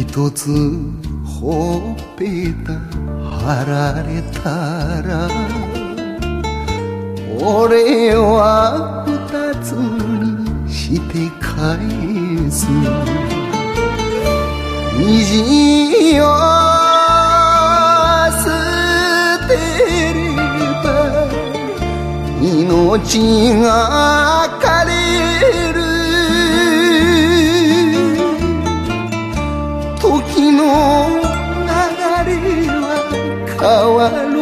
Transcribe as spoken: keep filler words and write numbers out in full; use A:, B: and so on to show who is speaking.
A: 一つほっぺた貼られたら俺は二つにして返す。虹を捨てれば命が枯れる。時の流れは変わる